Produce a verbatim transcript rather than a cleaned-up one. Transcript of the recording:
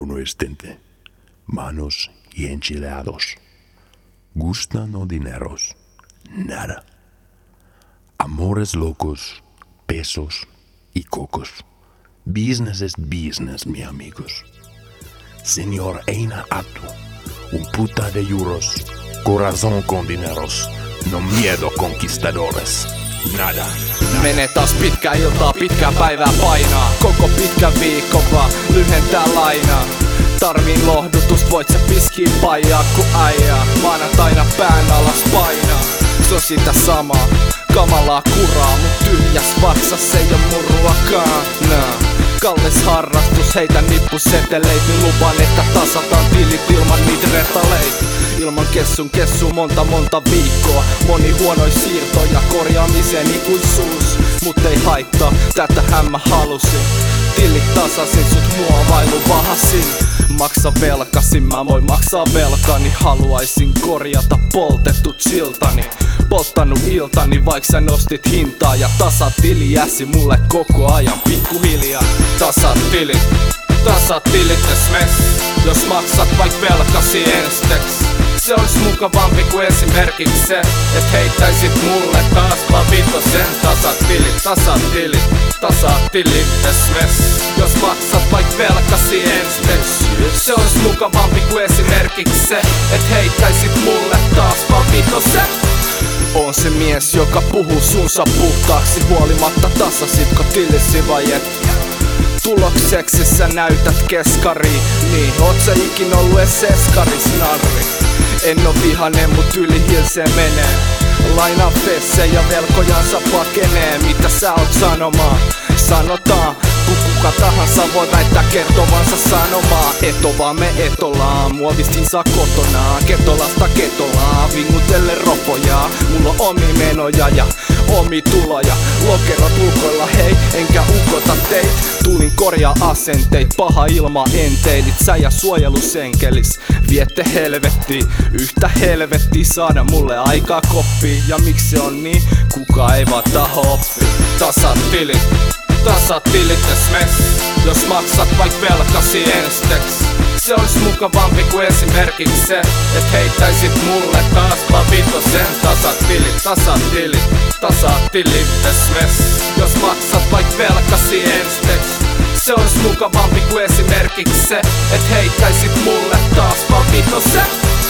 Uno estente, manos y enchilados. Gustan o dineros, nada. Amores locos, pesos y cocos. Business es business, mi amigos. Señor Eina Atu, un puta de euros, corazón con dineros, no miedo conquistadores. Nada. Menee taas pitkä iltaa, pitkää päivää painaa. Koko pitkä viikko vaan lyhentää lainaa. Tarviin lohdutus, voit sä piskiin paijaa ku äijää. Maanantaina pään alas painaa. Se on sitä samaa, kamalaa kuraa. Mut tyhjäs vatsas ei oo muruakaan. Nää. Kallis harrastus, heitä nippuseteleit. Niin lupan, että tasataan tilit ilman niitä retaleita. Ilman kessun kessu monta monta viikkoa. Moni huonoi siirtoja, korjaamisen ikuisuus. Mut ei haittaa, tätähän mä halusin. Tilit tasasin, sut muovailu vahasin. Maksa velkasin, mä voin maksaa velkani. Haluaisin korjata poltetut siltani. Polttanut iltani, vaik sä nostit hintaa. Ja tasat tili jäsi mulle koko ajan pikkuhiljaa. Tasat tilit, tasat tilit es mes. Jos maksat vaik velkasi ensteks. Se olis mukavampi kuin esimerkiksi se, et heittäisit mulle taas vaan vitosen. Tasat tilit, tasat tilit, tasat tilit es mes. Jos maksat vaik velkasi ensteks. Se olis mukavampi kuin esimerkiksi se, et heittäisit mulle taas vaan vitosen. On se mies, joka puhuu suunsa puhtaaksi huolimatta tasasitko tilisi vai et? Tulokseksi sä näytät keskariin, niin oot sä ikin ollu ees eskaris narri? En oo vihanen, mut yli hilse menee. Lainaa fesse ja velkojansa pakenee. Mitä sä oot sanomaan? Sanotaan, kun kuka tahansa voi väittää kertovansa sanomaa. Eto vaan me etollaan, muovistin saa kotonaan. Ketolasta ketolaan, vingutelle ropojaa. Mulla on omi menoja ja omi tuloja. Lokerot ulkoilla hei, enkä ukota teit. Tulin korjaa asenteit, paha ilma enteilit. Sä ja suojelusenkelis, viette helvettiin. Yhtä helvettiin saada mulle aikaa koppiin. Ja miksi se on niin, kuka ei vaan taho oppi. Tasat tilit, tasat tilit es mes. Jos maksat vaik velkasi ensteks. Se olis mukavampi kuin esimerkiksi se, et heittäisit mulle taas vaan vitosen. Tasat tilit, tasat tilit, tasat tilit es mes. Jos maksat vaik velkasi ensteks. Se olis mukavampi kuin esimerkiksi se, et heittäisit mulle taas vaan vitosen.